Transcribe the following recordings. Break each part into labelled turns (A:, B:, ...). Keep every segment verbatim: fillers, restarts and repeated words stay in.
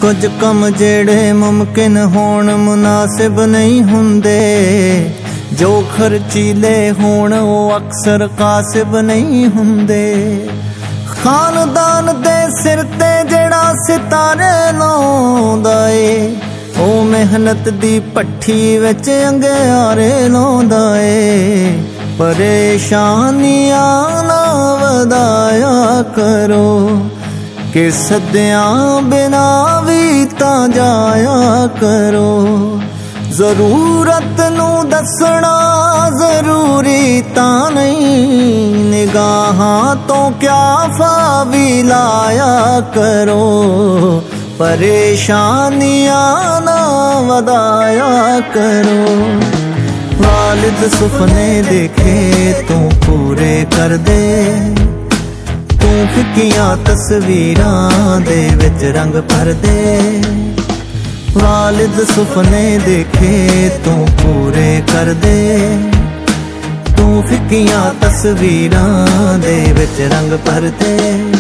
A: कुछ कम जेड़े मुमकिन होण मुनासिब नहीं हुंदे, जो खर्चीले होण वो अक्सर कासिब नहीं हुंदे। खानदान दे सिर ते जेड़ा सितारे लाउंदा ए, ओ मेहनत दी भट्ठी विच अंगियारे लाउंदा ए। परेशानियां ना वधाया करो, कि सद्दियां बिना भी तां जाया करो। जरूरत नू दसना जरूरी तां नहीं, निगाहां तो क्या फावी लाया करो। परेशानियां ना वधाया करो। वालिद सुपने देखे तू पूरे कर दे, तू फिक्कियां तस्वीरां दे विच रंग भर दे। वालिद सुपने देखे तू पूरे कर दे, तू फिक्कियां तस्वीरां दे विच रंग भर दे।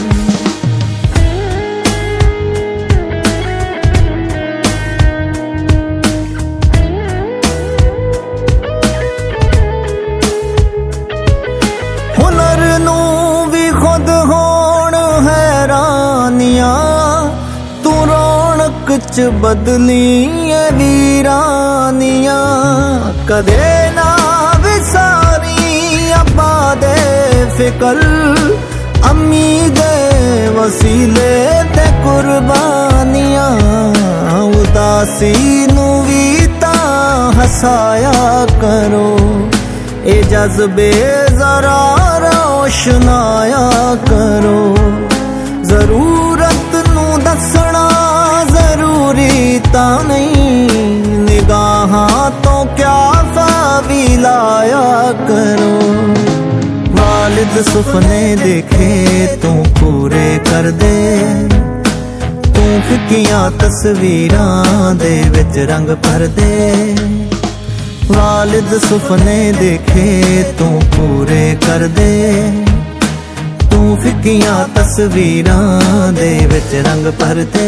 A: हुनर नू भी खुद होण हैरानियां, तू रौनक च बदली ए वीरानियां। कदे ना विसारी अब्बा दे फिकर, अम्मी दे वसीले ते कुर्बानियां। उदासी नू भी तां हसाया करो, ए जज्बे जरा रोशनाया करो। जरूरत नू दसना जरूरी तां नहीं, निगाहां तो क्या फावी लाया करो। वालिद सुपने देखे तू पूरे कर दे, तू फिक्कियां तस्वीरां दे विच रंग भर दे। वालिद सुपने देखे तू पूरे कर दे, तू फिक्कियां तस्वीरां दे विच रंग भर दे।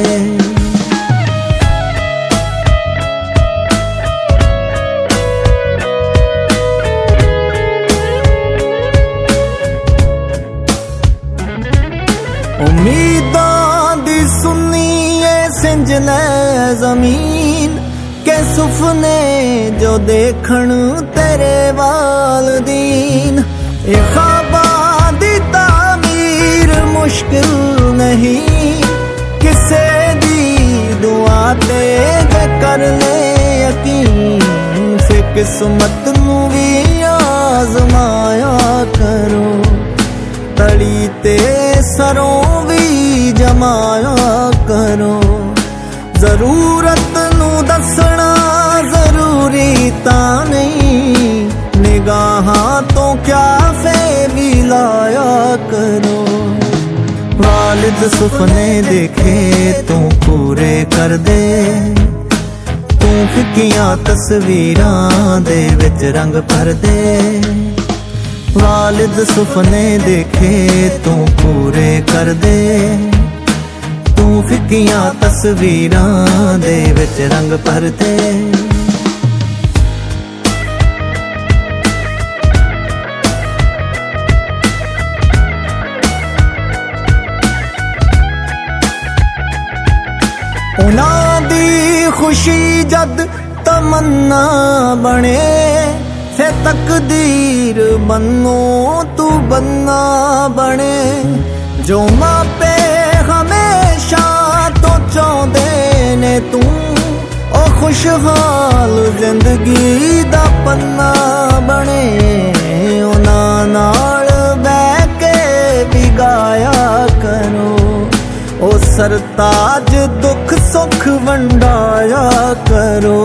A: उम्मीदां दी सुन्नी ए सिंजने जमीन, के सुपने जो देखण तेरे वालदीन। ये ख्वाबां दी तामीर मुश्किल नहीं, किसे दी दुआ ते कर ले यकीन। फिर किस्मत नू भी आजमाया करो, तड़ी ते सरों भी जमाया करो। जरूरत नू दसना जरूरी तां नहीं, निगाहां तो क्या फेवी लाया करो। वालिद सुपने देखे तू पूरे कर दे, तू फिक्कियां तस्वीरां दे विच रंग भर दे। वालिद सुपने देखे तू पूरे कर दे, तू फिक्कियां तस्वीरां दे विच रंग भर दे। उन्हां दी खुशी जद तमन्ना बने, फिर तकदीर बनो तू बन्ना बने। जो मापे हमेशा तो चाहते ने तू, ओ खुशहाल जिंदगी दा पन्ना बने। उन्हां नाल बैठ के भी गाया करो, ओ सरताज दुख सुख वंडाया करो।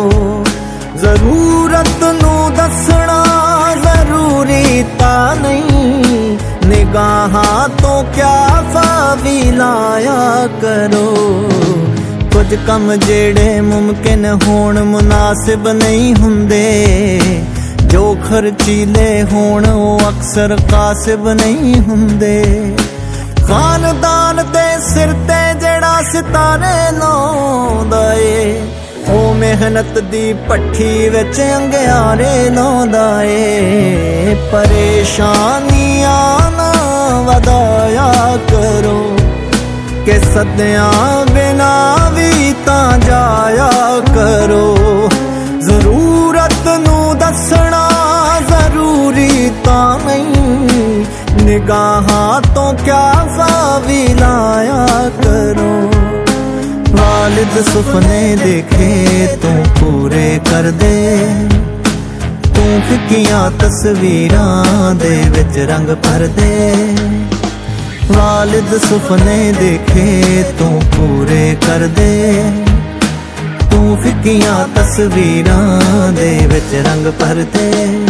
A: जरूरत नू दसना जरूरी तां नहीं, निगाहां तो क्या फावी लाया करो। कुछ कम जेड़े मुमकिन होण मुनासिब नहीं हुंदे, जो खर्चीले होण वो अक्सर कासिब नहीं हुंदे। खानदान दे सिर ते जेड़ा ਸਿਤਾਰੇ ਲਾਉਂਦਾ ਏ। ਉਹ ਮਿਹਨਤ ਦੀ ਭੱਠੀ ਵਿੱਚ ਅੰਗਿਆਰੇ ਲਾਉਂਦਾ ਏ। ਪਰੇਸ਼ਾਨੀਆਂ ਨਾ ਵਧਾਇਆ ਕਰੋ ਕਿ ਸਦਿਆਂ ਬਿਨਾ ਵੀ ਤਾਂ ਜਾਇਆ ਕਰੋ। ਜ਼ਰੂਰਤ ਨੂੰ ਦੱਸਣਾ ਜ਼ਰੂਰੀ ਤਾਂ ਨਹੀਂ, ਨਿਗਾਹਾਂ ਤੋਂ ਕਿਆ ਫਾਵੀ ਲਾਇਆ ਕਰੋ। ਵਾਲਿਦ ਸੁਪਨੇ ਦੇਖੇ ਤੂੰ ਪੂਰੇ ਕਰ ਦੇ, ਤੂੰ ਫਿੱਕੀਆਂ ਤਸਵੀਰਾਂ ਦੇ ਵਿੱਚ ਰੰਗ ਭਰ ਦੇ। ਵਾਲਿਦ ਸੁਪਨੇ ਦੇਖੇ ਤੂੰ ਪੂਰੇ ਕਰ ਦੇ, ਤੂੰ ਫਿੱਕੀਆਂ ਤਸਵੀਰਾਂ ਦੇ ਵਿੱਚ ਰੰਗ ਭਰ ਦੇ।